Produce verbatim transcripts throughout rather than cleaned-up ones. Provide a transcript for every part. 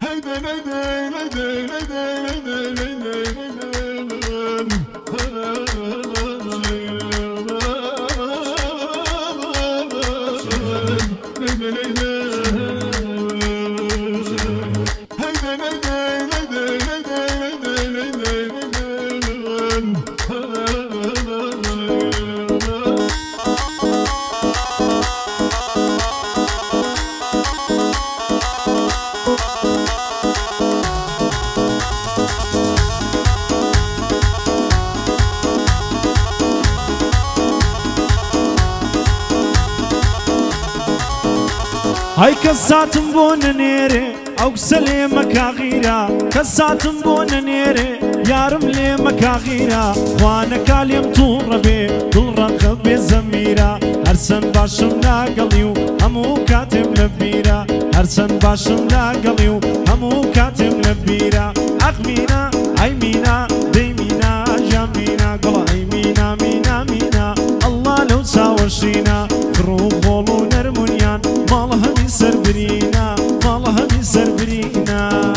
هاي كساتم بون نيري او سلي مكاغيرا كساتم بون نيري يارم لي مكاغيرا وانا كاليم طوربي كل رقب زميرا هرسن باشم لا قليو همو كاتم لبيرا هرسن باشم لا قليو همو كاتم لبيرا اغمينا عيمينا ديمينا جامينا قل عيمينا مينا مينا الله لو ساوشينا روح ولو نرمونيان مالها من سربرينا مالها من سربرينا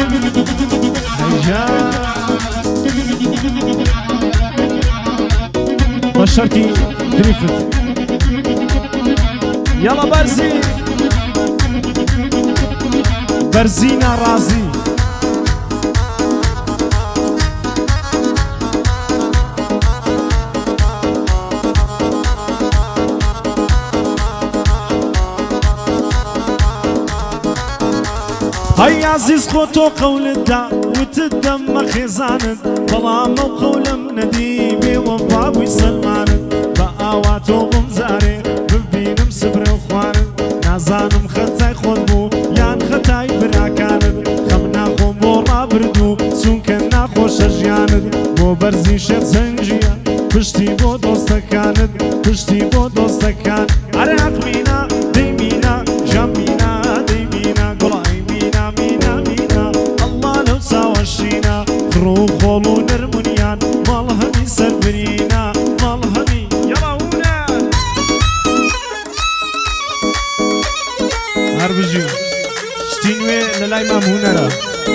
بشرتي دريفت يلا برزي برزينا رازي هاي عزيز خوتو قول الدا وتدم خزانت ظلام وقول نديبي وبابي سلمان بقاواتو غمزاري ببينم سبر وخوانت نازانم خطاي خودبو يان خطاي براكانت خمنا خوم ورا بردو سون كنا خوش جيانت بو برزي شيخ زنجيا پشتی بو دوستکانت پشتی بو دوستکان عراق مینا دیمینا جامینا دیمینا گلای مینا مینا مینا الله لو ساوشینا خرو خولو نرمونیان مال همی سربرینا مال همی یلاونا هر بجی شتینوی للای مامونه را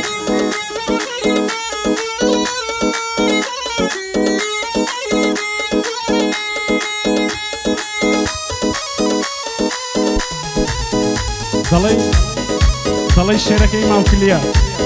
دلي دلي شركة مع كلية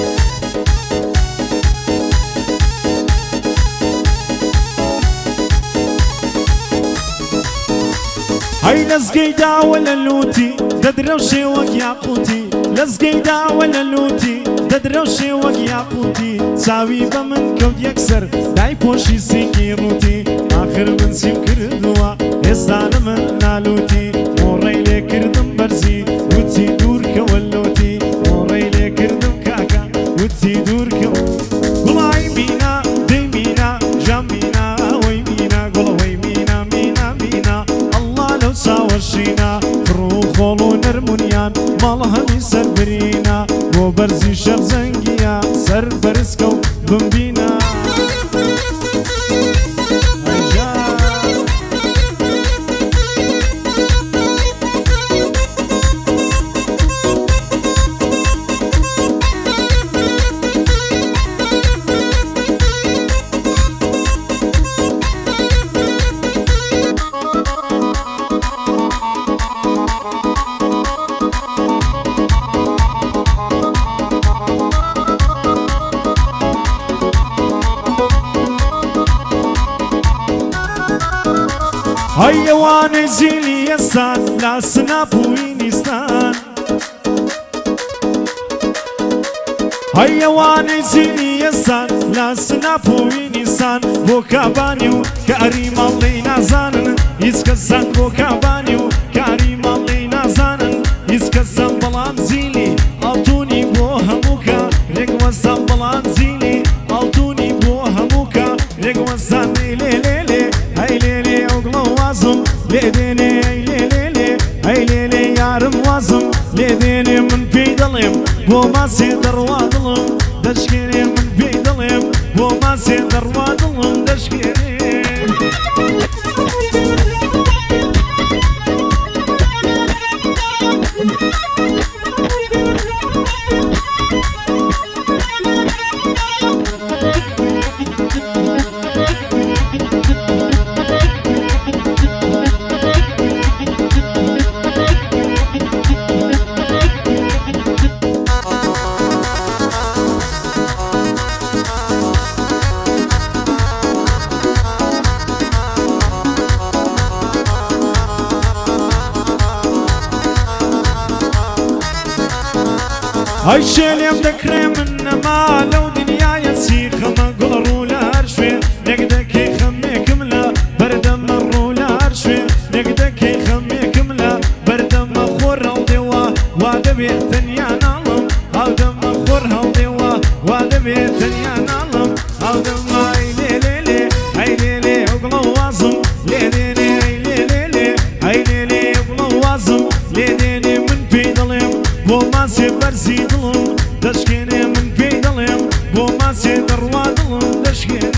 هاي لزقيدا ولا لوتي تدروشي وك ياقوتي لزقيدا ولا لوتي تدروشي وك ياقوتي ساوي بمن كود يكسر داي بوشي سيكي روتي آخر من سيم كردوا هزان من نالوتي موري لي كردم برزي وتي دور كولوتي موري لي كردم كاكا وتي دور كو قلاي مينا دي مينا جامينا وي مينا قلا وي مينا مينا مينا الله لو ساوشينا روح ولو نرمونيان مالها من سربرينا وبرزي شر زنقيا سر برسكو بمبينا هاي وان زيلي يسان لا سنابوينستان هاي وان زيلي يسان لا سنابوينستان بوكابانيو كريم الله نازانن يسكزان بوكابانيو كريم الله نازانن يسكزان بلان زيلي altuni بوهموكا رقوزان بلان زيلي altuni بوهموكا رقوزان ليلي ليلي هاي ليلي وازم ليديني اي ليلي اي ليلي يارم وازم ليديني من بيدلم وما سيدر وادلم دشكيني من بيدلم وما سيدر وادلم دشكيني هاي شيلي بدكري من ما لو دنيا يسي خما قلرو لارشوي نقدك خمي كملا بردم مرو لارشوي نقدك خمي كملا بردم خور هالدوا وادبي تنيا نالم هالدم خور هالدوا وادبي تنيا نالم هالدم هاي ليلي لي هاي ليلي وقلو وازم ليديني هاي ليلي لي هاي ليلي وقلو وازم ليديني من بيدلم وما سيبرزي دلم دشكيني من بيدلم وما سيدروا دلم دشكيني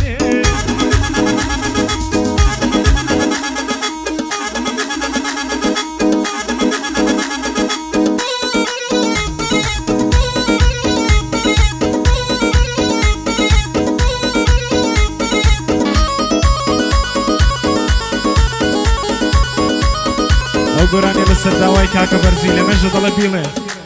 قراني للسرداوي كاكا برزيلي مجد الله بيلي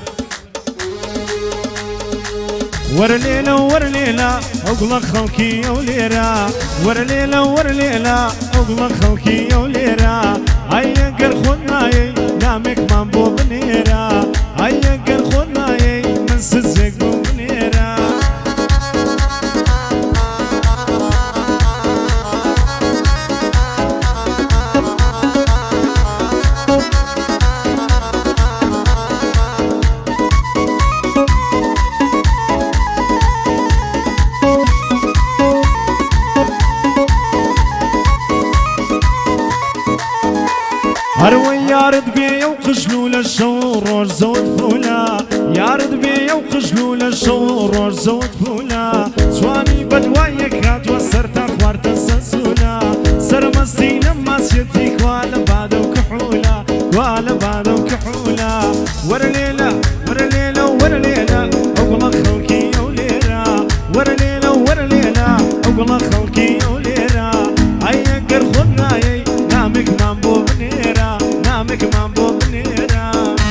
ور ليلة ور ليلة أقلق خلقي يا وليرا ور ليلة ور ليلة أقلق خلقي يا وليرا هيا قرخوناي نامك مامبو بنيرا هيا قرخوناي من سزق بنيرا هروي يارد بيا وقشلول الشور زود فولا يارد بيا وقشلول الشور زود فولا سواني بدوايك هات وسرت اخوارت السنسولا سرمستي لما سيتي كوالا بعد وكحولا كوالا بعد وكحولا ور ليلة ور ليلة ور ليلة اقلق خلقي يا وليرا ور ليلة ور ليلة اقلق خلقي يا وليرا هيا قرخوناي نامك مامبو بنيرا نامك مامبو بنيرا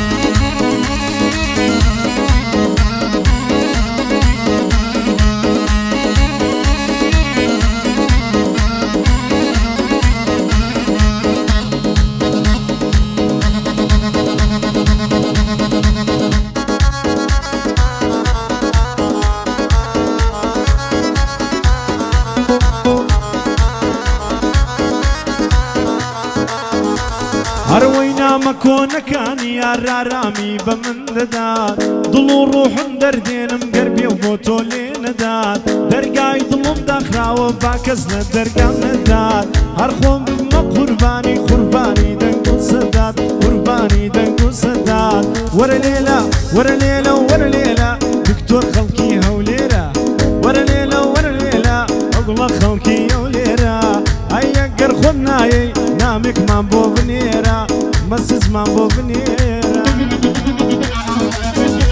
هروينا مكونا كان يا رارامي بمنددات ضلو روح دردين مقربي وبوتولين دات درقاي ظلم داخرا وباكزنا درقا ندات هرخوم بما قرباني قرباني دنقو سدات قرباني دنقو سدات ورا ليلة ورا ليلة ورا ليلة دكتور خلقي هوليرا ورا ليلة ورا ليلة اقلق خلقي هوليرا هيا قرخوناي نامك مامبو بنيرا مسز مامبو بنيرا